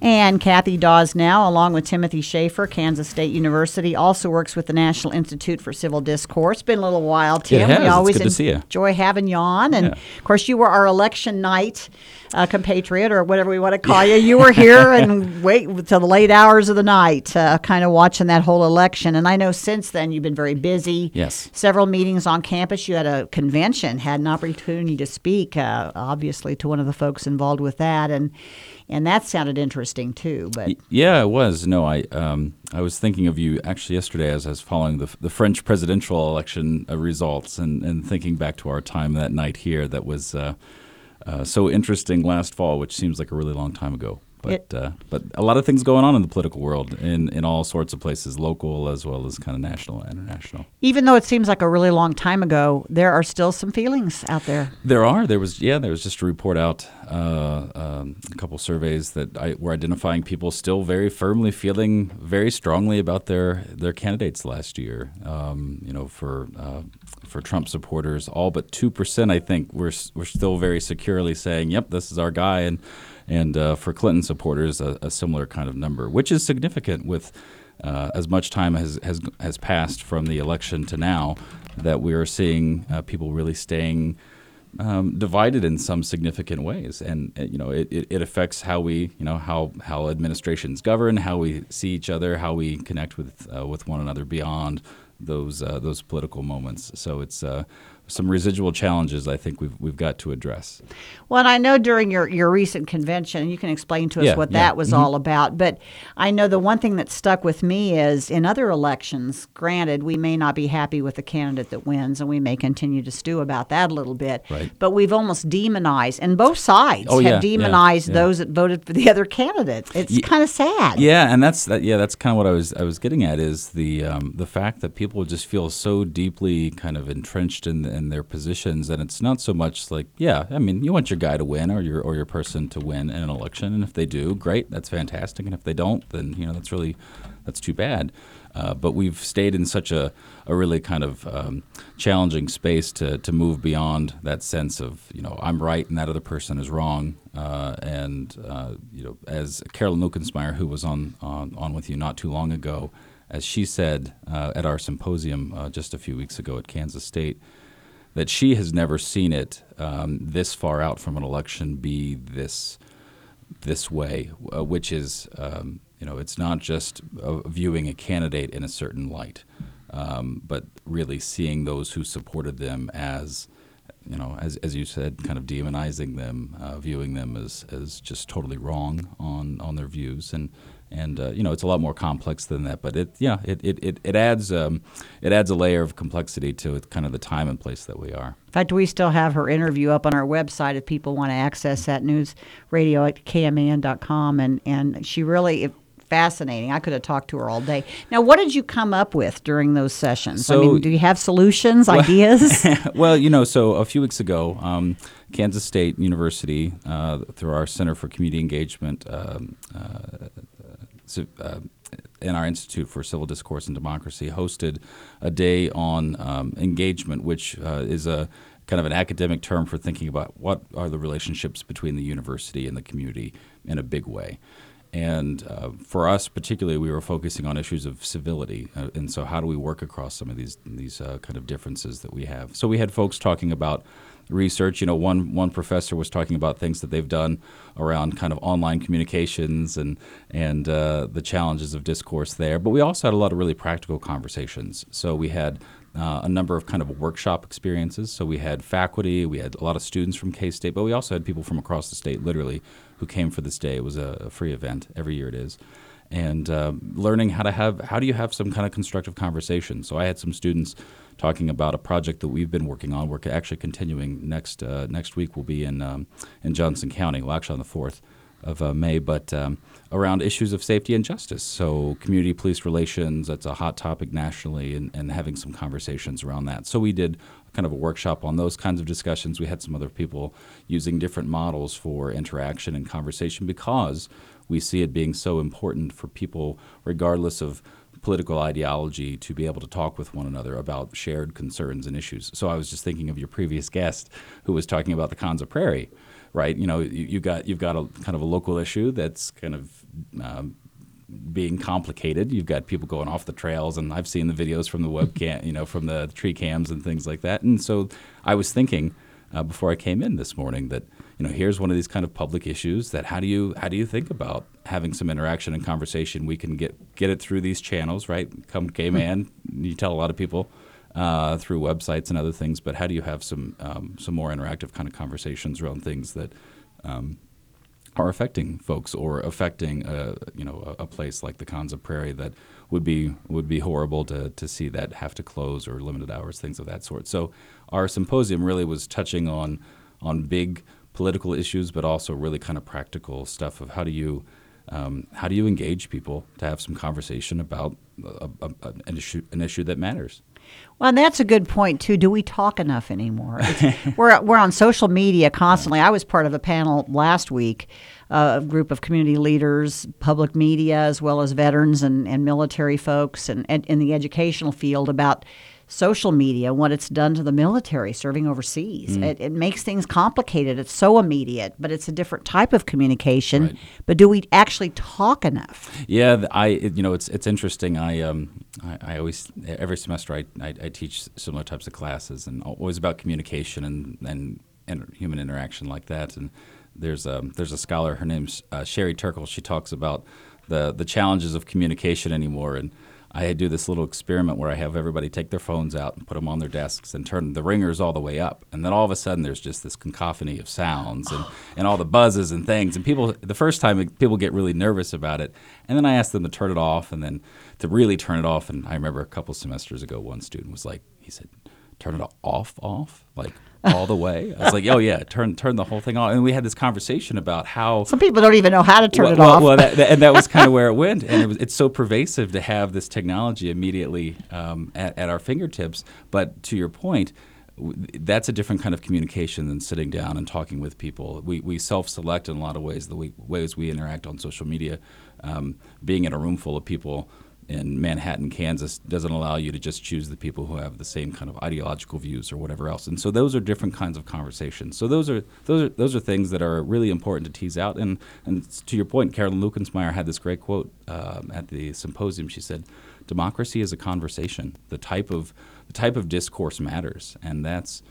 And Kathy Dawes now, along with Timothy Schaefer, Kansas State University, also works with the National Institute for Civil Discourse. It's been a little while, Tim. It has. We always It's good to see you. enjoy having you on. And, of course, you were our election night compatriot, or whatever we want to call you. You were here and wait till the late hours of the night, kind of watching that whole election. And I know since then you've been very busy. Yes. Several meetings on campus. You had a convention, had an opportunity to speak, obviously, to one of the folks involved with that. And that sounded interesting, too. But yeah, it was. No, I was thinking of you actually yesterday as I was following the French presidential election results and thinking back to our time that night here that was so interesting last fall, which seems like a really long time ago. But a lot of things going on in the political world in all sorts of places, local as well as kind of national and international. Even though it seems like a really long time ago, there are still some feelings out there. There are. There was just a report out, a couple surveys that were identifying people still very firmly feeling very strongly about their candidates last year. For Trump supporters, all but 2%, I think, we're still very securely saying, "Yep, this is our guy," and for Clinton supporters, a similar kind of number, which is significant with as much time has passed from the election to now, that we are seeing people really staying divided in some significant ways, and it affects how we how administrations govern, how we see each other, how we connect with one another beyond those political moments. So it's some residual challenges I think we've got to address. Well, and I know during your recent convention, you can explain to us what that was all about, but I know the one thing that stuck with me is in other elections, granted, we may not be happy with the candidate that wins, and we may continue to stew about that a little bit, right. But we've almost demonized, and both sides have demonized those that voted for the other candidate. It's kind of sad. Yeah, and that's kind of what I was getting at is the fact that people just feel so deeply kind of entrenched in their positions, and it's not so much like, you want your guy to win or your person to win in an election, and if they do, great, that's fantastic, and if they don't, then that's too bad. But we've stayed in such a really kind of challenging space to move beyond that sense of I'm right and that other person is wrong. As Carolyn Lucensmeyer, who was on with you not too long ago, as she said at our symposium just a few weeks ago at Kansas State, that she has never seen it this far out from an election be this way, which is it's not just viewing a candidate in a certain light, but really seeing those who supported them as you said, kind of demonizing them, viewing them as just totally wrong on their views, and it's a lot more complex than that. But it adds a layer of complexity to kind of the time and place that we are. In fact, we still have her interview up on our website if people want to access that, news radio at KMAN.com, and she really fascinating. I could have talked to her all day. Now, what did you come up with during those sessions? So, do you have solutions, ideas? Well, so a few weeks ago, Kansas State University, through our Center for Community Engagement and our Institute for Civil Discourse and Democracy, hosted a day on engagement, which is a kind of an academic term for thinking about what are the relationships between the university and the community in a big way. And for us particularly, we were focusing on issues of civility, and so how do we work across some of these kind of differences that we have? So we had folks talking about research. One professor was talking about things that they've done around kind of online communications and the challenges of discourse there. But we also had a lot of really practical conversations. So we had a number of kind of workshop experiences. So we had faculty, we had a lot of students from K-State, but we also had people from across the state, literally, who came for this day. It was a free event. Every year it is. And learning how do you have some kind of constructive conversation. So I had some students talking about a project that we've been working on. We're actually continuing next week. We'll be in Johnson County. Well, actually on the 4th of May, but around issues of safety and justice. So community police relations, that's a hot topic nationally, and having some conversations around that. So we did kind of a workshop on those kinds of discussions. We had some other people using different models for interaction and conversation because we see it being so important for people, regardless of political ideology, to be able to talk with one another about shared concerns and issues. So I was just thinking of your previous guest who was talking about the Konza Prairie, right? You've got a kind of a local issue that's kind of being complicated. You've got people going off the trails, and I've seen the videos from the webcam, from the tree cams and things like that. And so I was thinking before I came in this morning that here's one of these kind of public issues that how do you think about having some interaction and conversation? We can get it through these channels, right? Come Gay Man, you tell a lot of people through websites and other things, but how do you have some more interactive kind of conversations around things that are affecting folks or affecting a place like the Konza Prairie that would be horrible to see that have to close or limited hours, things of that sort. So our symposium really was touching on big political issues, but also really kind of practical stuff of how do you engage people to have some conversation about an issue that matters. Well, and that's a good point, too. Do we talk enough anymore? We're on social media constantly. I was part of a panel last week, a group of community leaders, public media, as well as veterans and military folks and in the educational field about social media, what it's done to the military serving overseas. It makes things complicated. It's so immediate, but it's a different type of communication. Right. But do we actually talk enough? Yeah, it's interesting. I always, every semester I teach similar types of classes, and always about communication and human interaction like that. And there's a scholar, her name's Sherry Turkle. She talks about the challenges of communication anymore. And I do this little experiment where I have everybody take their phones out and put them on their desks and turn the ringers all the way up. And then all of a sudden there's just this cacophony of sounds and all the buzzes and things. And the first time people get really nervous about it. And then I ask them to turn it off and then to really turn it off. And I remember a couple semesters ago, one student was like, he said, turn it off, like all the way. I was like, oh yeah, turn the whole thing off. And we had this conversation about how some people don't even know how to turn it off. Well, that was kind of where it went. And it's so pervasive to have this technology immediately at our fingertips. But to your point, that's a different kind of communication than sitting down and talking with people. We self-select in a lot of ways, the ways we interact on social media. Being in a room full of people in Manhattan, Kansas, doesn't allow you to just choose the people who have the same kind of ideological views or whatever else. And so those are different kinds of conversations. So those are things that are really important to tease out. And to your point, Carolyn Lukensmeyer had this great quote at the symposium. She said, "Democracy is a conversation. The type of discourse matters." And that's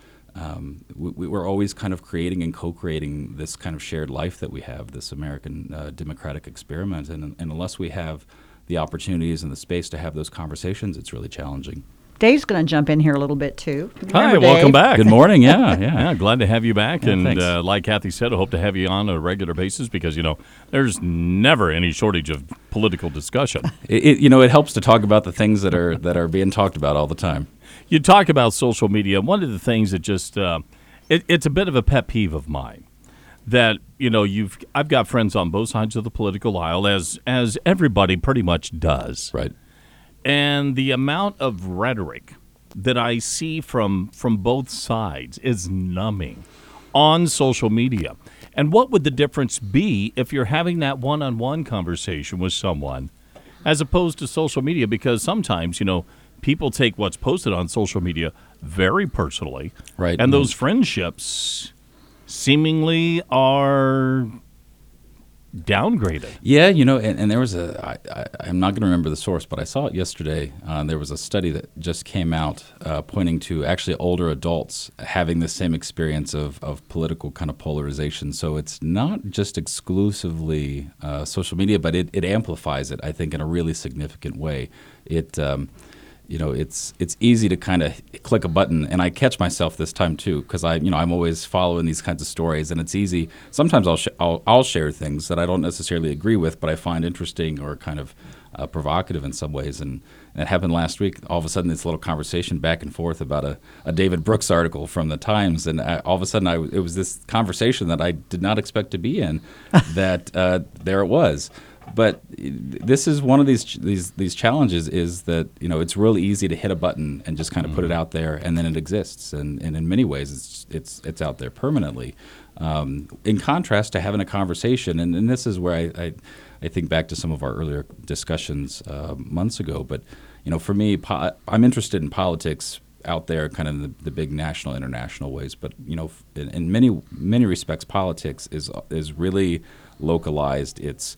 we're always kind of creating and co-creating this kind of shared life that we have, this American democratic experiment. And unless we have the opportunities and the space to have those conversations, it's really challenging. Dave's going to jump in here a little bit too. Hi, welcome back. Good morning. Yeah, glad to have you back. Yeah, and like Kathy said, I hope to have you on a regular basis because there's never any shortage of political discussion. It helps to talk about the things that are being talked about all the time. You talk about social media. One of the things that just it's a bit of a pet peeve of mine. That I've got friends on both sides of the political aisle, as everybody pretty much does. Right. And the amount of rhetoric that I see from both sides is numbing on social media. And what would the difference be if you're having that one-on-one conversation with someone as opposed to social media? Because sometimes, people take what's posted on social media very personally. Right. And those friendships seemingly are downgraded. Yeah, and there was I'm not going to remember the source, but I saw it yesterday. There was a study that just came out pointing to actually older adults having the same experience of political kind of polarization. So it's not just exclusively social media, but it amplifies it, I think, in a really significant way. It's easy to kind of click a button, and I catch myself this time too because I'm always following these kinds of stories, and it's easy. Sometimes I'll share things that I don't necessarily agree with, but I find interesting or kind of provocative in some ways. And it happened last week. All of a sudden, this little conversation back and forth about a David Brooks article from the Times, and all of a sudden, it was this conversation that I did not expect to be in. That there it was. But this is one of these challenges is that it's really easy to hit a button and just kind of put it out there, and then it exists, and in many ways it's out there permanently. In contrast to having a conversation, and this is where I think back to some of our earlier discussions months ago. But for me, I'm interested in politics out there, kind of in the big national, international ways. But in many respects, politics is really localized. It's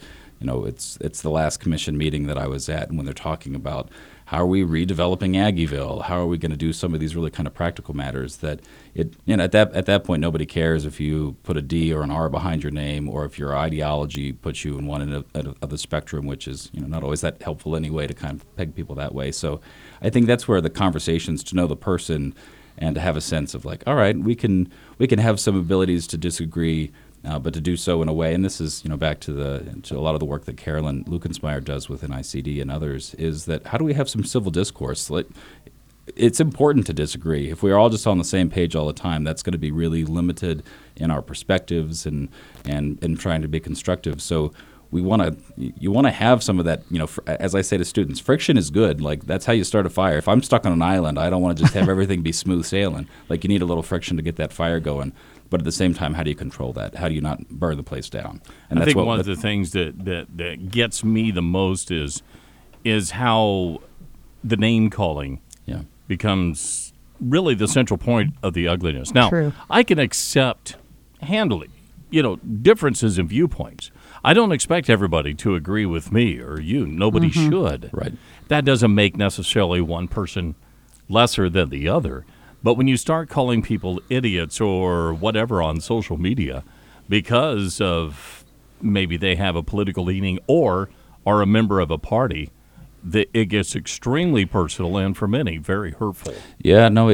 the last commission meeting that I was at, and when they're talking about how are we redeveloping Aggieville, how are we going to do some of these really kind of practical matters that at that point nobody cares if you put a D or an R behind your name, or if your ideology puts you in one end of the spectrum, which is not always that helpful anyway to kind of peg people that way. So I think that's where the conversations to know the person and to have a sense of like, all right, we can have some abilities to disagree. But to do so in a way, and this is back to a lot of the work that Carolyn Lukensmeyer does within ICD and others, is that how do we have some civil discourse? It's important to disagree. If we're all just on the same page all the time, that's going to be really limited in our perspectives and trying to be constructive. So you want to have some of that. As I say to students, friction is good. Like that's how you start a fire. If I'm stuck on an island, I don't want to just have everything be smooth sailing. Like you need a little friction to get that fire going. But at the same time, how do you control that? How do you not burn the place down? And I think one of the things that gets me the most is how the name calling becomes really the central point of the ugliness. Now, True. I can accept handily, differences in viewpoints. I don't expect everybody to agree with me or you. Nobody should. Right. That doesn't make necessarily one person lesser than the other. But when you start calling people idiots or whatever on social media because of maybe they have a political leaning or are a member of a party, it gets extremely personal and for many very hurtful. Yeah, no,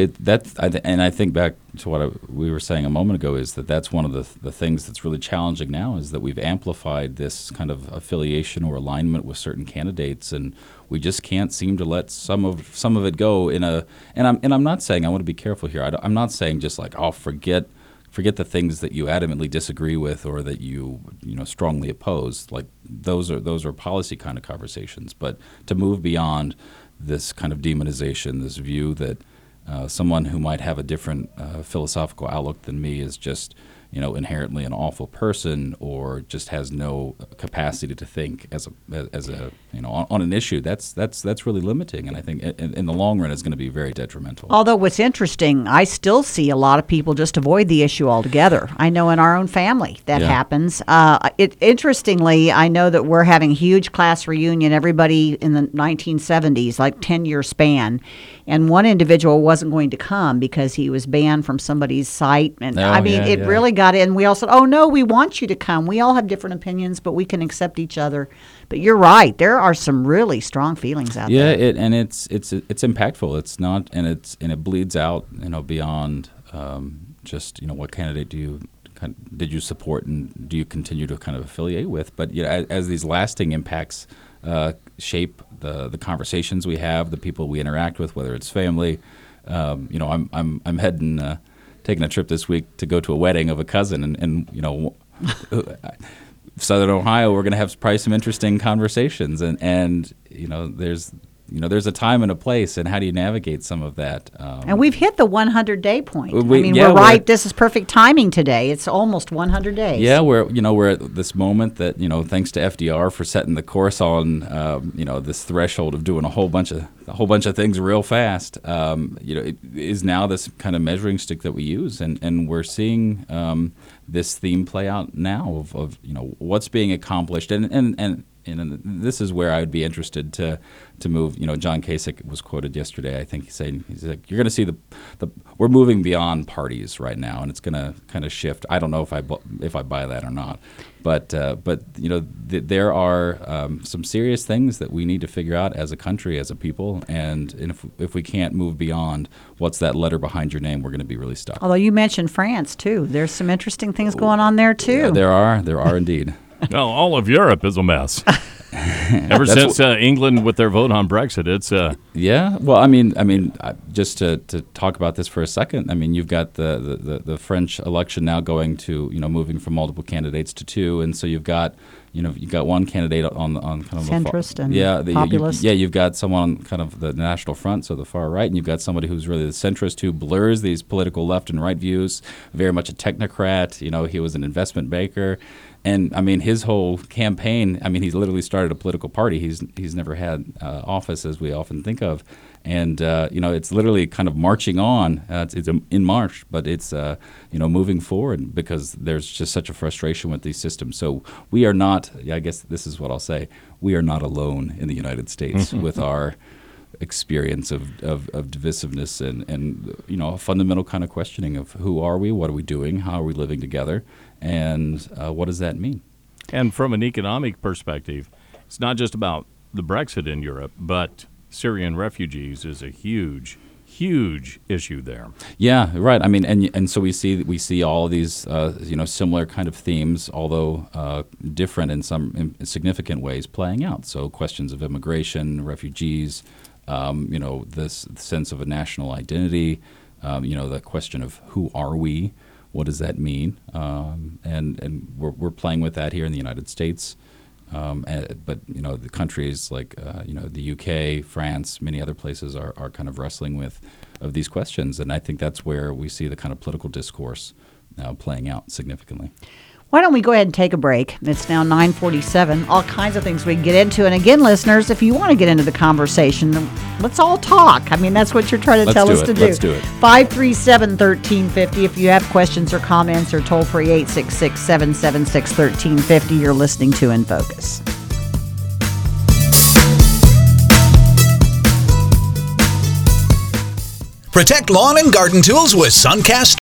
and I think back to what we were saying a moment ago is that's one of the things that's really challenging now is that we've amplified this kind of affiliation or alignment with certain candidates, and we just can't seem to let some of it go and I'm not saying, I want to be careful here. I'm not saying just like forget the things that you adamantly disagree with or that you strongly oppose. Like those are policy kind of conversations. But to move beyond this kind of demonization, this view that someone who might have a different philosophical outlook than me is just inherently an awful person or just has no capacity to think as a on an issue, that's really limiting, and I think in the long run it's going to be very detrimental. Although what's interesting, I still see a lot of people just avoid the issue altogether. I know in our own family that happens. Interestingly, I know that we're having a huge class reunion, everybody in the 1970s, like 10-year span, and one individual wasn't going to come because he was banned from somebody's site, and it really got in. We all said, "Oh no, we want you to come. We all have different opinions, but we can accept each other." But you're right; there are some really strong feelings out there. Yeah, it's impactful. It's not, and it bleeds out, beyond just what candidate did you support and do you continue to kind of affiliate with? But as these lasting impacts shape the conversations we have, the people we interact with, whether it's family. I'm heading. Taking a trip this week to go to a wedding of a cousin, and Southern Ohio, we're going to have probably some interesting conversations, and there's a time and a place, and how do you navigate some of that? And we've hit the 100-day point. We're right. This is perfect timing today. It's almost 100 days. Yeah, we're at this moment that thanks to FDR for setting the course on this threshold of doing a whole bunch of things real fast. It is now this kind of measuring stick that we use, and we're seeing this theme play out now of what's being accomplished, and this is where I would be interested to move. John Kasich was quoted yesterday. I think he's like, you're going to see we're moving beyond parties right now, and it's going to kind of shift. I don't know if I buy that or not, but there are some serious things that we need to figure out as a country, as a people, and if we can't move beyond what's that letter behind your name, we're going to be really stuck. Although you mentioned France too, there's some interesting things going on there too. Yeah, there are indeed. No, all of Europe is a mess. Ever since England with their vote on Brexit, it's yeah. Well, I mean, just to talk about this for a second. I mean, you've got the French election now going to moving from multiple candidates to two, and so you've got one candidate on kind of centrist and populist. You've got someone on kind of the National Front, so the far right, and you've got somebody who's really the centrist who blurs these political left and right views. Very much a technocrat. He was an investment banker. And I mean, his whole campaign. I mean, he's literally started a political party. He's never had office, as we often think of. And it's literally kind of marching on. It's in March, but it's moving forward because there's just such a frustration with these systems. So we are not. I guess this is what I'll say. We are not alone in the United States with our experience of divisiveness and a fundamental kind of questioning of who are we, what are we doing, how are we living together, and what does that mean? And from an economic perspective, it's not just about the Brexit in Europe, but Syrian refugees is a huge issue there. Yeah, right. I mean, and so we see all of these similar kind of themes, although different in some significant ways, playing out. So questions of immigration, refugees, this sense of a national identity, the question of who are we, what does that mean, and we're playing with that here in the United States. But the countries like the UK, France, many other places are kind of wrestling with these questions, and I think that's where we see the kind of political discourse now playing out significantly. Why don't we go ahead and take a break? It's now 9:47. All kinds of things we can get into. And again, listeners, if you want to get into the conversation, let's all talk. I mean, that's what you're trying to tell us to do. Let's do it. 537-1350. If you have questions or comments, or toll free 866-776-1350. You're listening to In Focus. Protect lawn and garden tools with Suncast